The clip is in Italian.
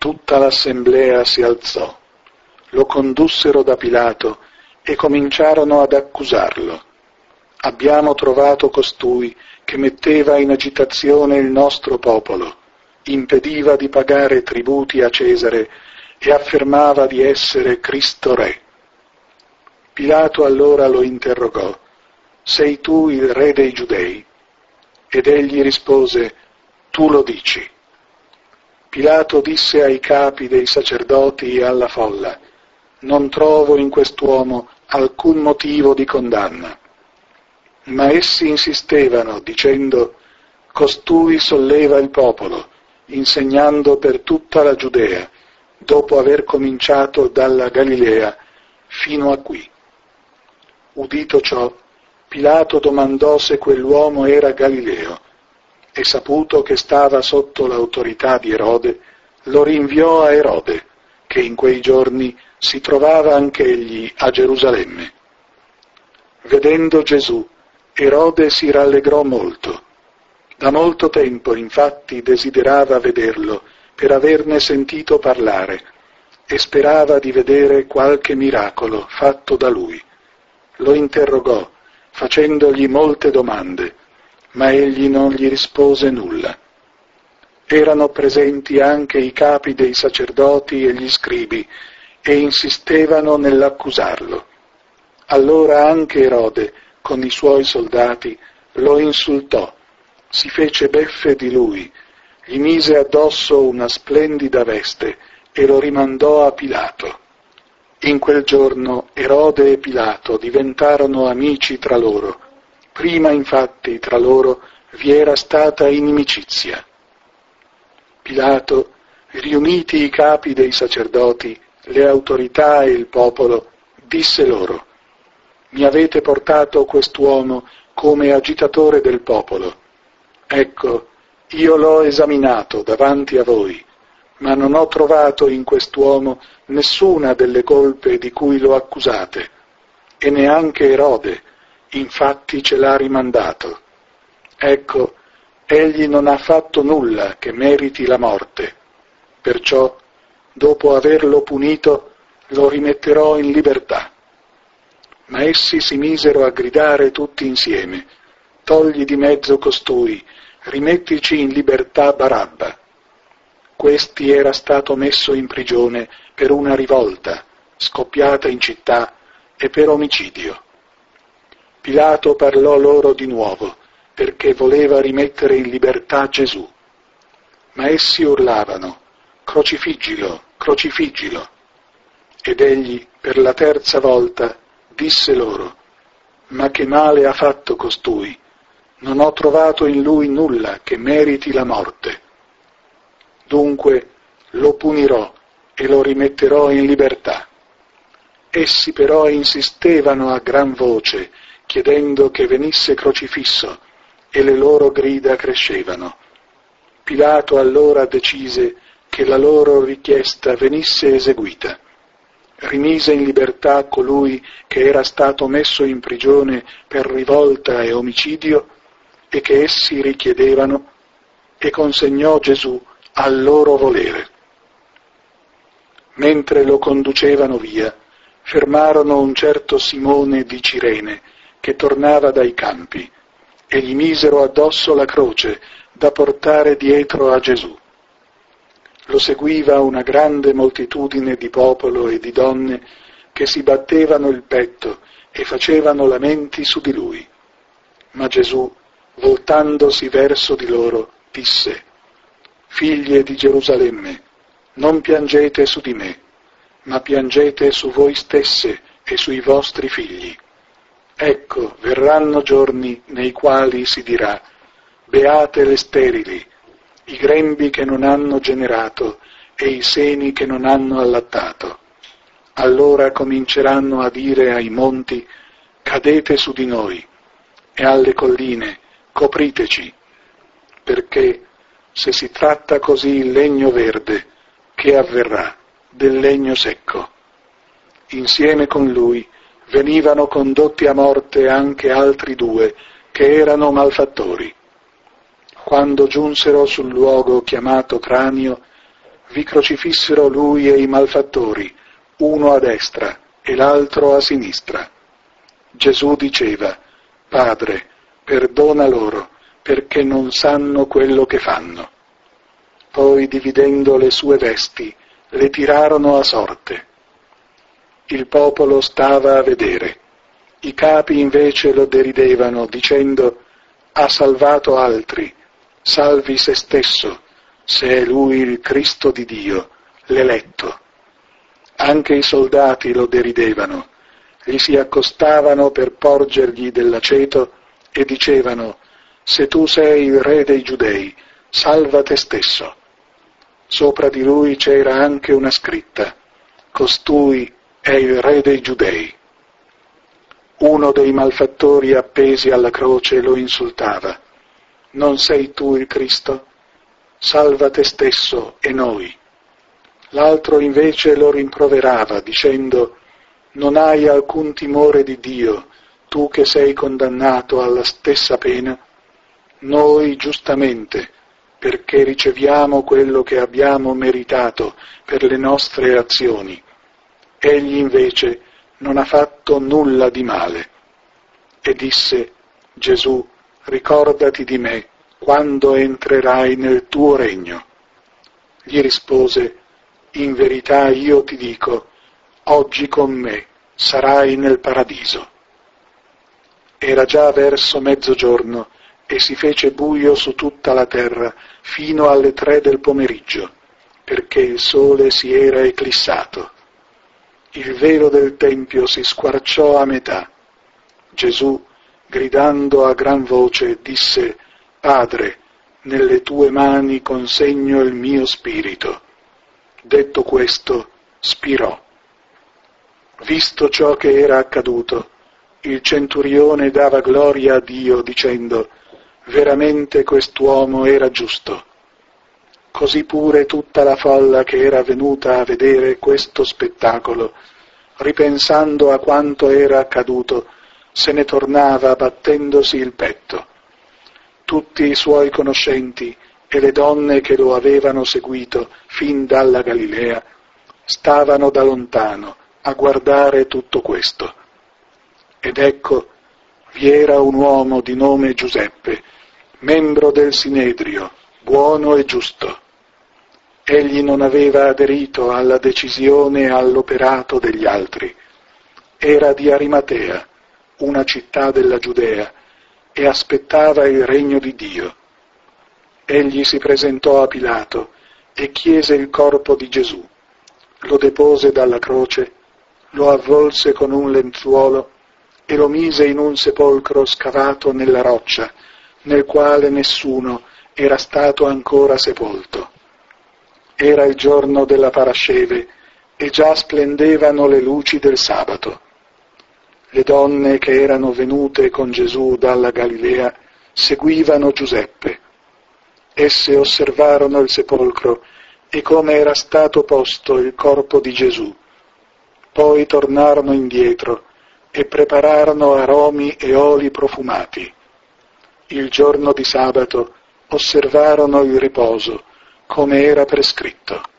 Tutta l'assemblea si alzò, lo condussero da Pilato e cominciarono ad accusarlo. Abbiamo trovato costui che metteva in agitazione il nostro popolo, impediva di pagare tributi a Cesare e affermava di essere Cristo Re. Pilato allora lo interrogò: sei tu il re dei Giudei? Ed egli rispose: tu lo dici. Pilato disse ai capi dei sacerdoti e alla folla: non trovo in quest'uomo alcun motivo di condanna. Ma essi insistevano, dicendo: costui solleva il popolo, insegnando per tutta la Giudea, dopo aver cominciato dalla Galilea fino a qui. Udito ciò, Pilato domandò se quell'uomo era Galileo, e saputo che stava sotto l'autorità di Erode, lo rinviò a Erode, che in quei giorni si trovava anch'egli a Gerusalemme. Vedendo Gesù, Erode si rallegrò molto. Da molto tempo, infatti, desiderava vederlo, per averne sentito parlare, e sperava di vedere qualche miracolo fatto da lui. Lo interrogò, facendogli molte domande, ma egli non gli rispose nulla. Erano presenti anche i capi dei sacerdoti e gli scribi, e insistevano nell'accusarlo. Allora anche Erode, con i suoi soldati, lo insultò, si fece beffe di lui, gli mise addosso una splendida veste e lo rimandò a Pilato. In quel giorno Erode e Pilato diventarono amici tra loro. Prima infatti tra loro vi era stata inimicizia. Pilato, riuniti i capi dei sacerdoti, le autorità e il popolo, disse loro: mi avete portato quest'uomo come agitatore del popolo. Ecco, io l'ho esaminato davanti a voi, ma non ho trovato in quest'uomo nessuna delle colpe di cui lo accusate, e neanche Erode, infatti ce l'ha rimandato. Ecco, egli non ha fatto nulla che meriti la morte, perciò, dopo averlo punito, lo rimetterò in libertà. Ma essi si misero a gridare tutti insieme: togli di mezzo costui, rimettici in libertà Barabba. Questi era stato messo in prigione per una rivolta, scoppiata in città, e per omicidio. Pilato parlò loro di nuovo, perché voleva rimettere in libertà Gesù. Ma essi urlavano: crocifiggilo, crocifiggilo. Ed egli, per la terza volta, disse loro: ma che male ha fatto costui? Non ho trovato in lui nulla che meriti la morte. Dunque lo punirò e lo rimetterò in libertà. Essi però insistevano a gran voce, chiedendo che venisse crocifisso, e le loro grida crescevano. Pilato allora decise che la loro richiesta venisse eseguita. Rimise in libertà colui che era stato messo in prigione per rivolta e omicidio e che essi richiedevano, e consegnò Gesù al loro volere. Mentre lo conducevano via, fermarono un certo Simone di Cirene che tornava dai campi e gli misero addosso la croce da portare dietro a Gesù. Lo seguiva una grande moltitudine di popolo e di donne che si battevano il petto e facevano lamenti su di lui. Ma Gesù, voltandosi verso di loro, disse: figlie di Gerusalemme, non piangete su di me, ma piangete su voi stesse e sui vostri figli. Ecco, verranno giorni nei quali si dirà: beate le sterili, i grembi che non hanno generato e i seni che non hanno allattato. Allora cominceranno a dire ai monti: cadete su di noi, e alle colline: copriteci, perché se si tratta così il legno verde, che avverrà del legno secco? Insieme con lui venivano condotti a morte anche altri 2 che erano malfattori. Quando giunsero sul luogo chiamato Cranio, vi crocifissero lui e i malfattori, uno a destra e l'altro a sinistra. Gesù diceva: Padre, perdona loro, perché non sanno quello che fanno. Poi, dividendo le sue vesti, le tirarono a sorte. Il popolo stava a vedere. I capi invece lo deridevano, dicendo: ha salvato altri, salvi se stesso, se è lui il Cristo di Dio, l'eletto. Anche i soldati lo deridevano, gli si accostavano per porgergli dell'aceto e dicevano: se tu sei il re dei Giudei, salva te stesso. Sopra di lui c'era anche una scritta: costui è il re dei Giudei. Uno dei malfattori appesi alla croce lo insultava: non sei tu il Cristo? Salva te stesso e noi. L'altro invece lo rimproverava, dicendo: non hai alcun timore di Dio, tu che sei condannato alla stessa pena? Noi giustamente, perché riceviamo quello che abbiamo meritato per le nostre azioni. Egli invece non ha fatto nulla di male. E disse: Gesù, ricordati di me quando entrerai nel tuo regno. Gli rispose: in verità io ti dico, oggi con me sarai nel paradiso. Era già verso mezzogiorno e si fece buio su tutta la terra fino alle 3 del pomeriggio, perché il sole si era eclissato. Il velo del Tempio si squarciò a metà. Gesù, gridando a gran voce, disse: Padre, nelle tue mani consegno il mio spirito. Detto questo, spirò. Visto ciò che era accaduto, il centurione dava gloria a Dio, dicendo: veramente quest'uomo era giusto. Così pure tutta la folla che era venuta a vedere questo spettacolo, ripensando a quanto era accaduto, se ne tornava battendosi il petto. Tutti i suoi conoscenti e le donne che lo avevano seguito fin dalla Galilea stavano da lontano a guardare tutto questo. Ed ecco, vi era un uomo di nome Giuseppe, membro del Sinedrio, buono e giusto. Egli non aveva aderito alla decisione e all'operato degli altri. Era di Arimatea, una città della Giudea, e aspettava il regno di Dio. Egli si presentò a Pilato e chiese il corpo di Gesù. Lo depose dalla croce, lo avvolse con un lenzuolo e lo mise in un sepolcro scavato nella roccia, nel quale nessuno era stato ancora sepolto. Era il giorno della Parasceve e già splendevano le luci del sabato. Le donne che erano venute con Gesù dalla Galilea seguivano Giuseppe. Esse osservarono il sepolcro e come era stato posto il corpo di Gesù. Poi tornarono indietro e prepararono aromi e oli profumati. Il giorno di sabato osservarono il riposo, come era prescritto.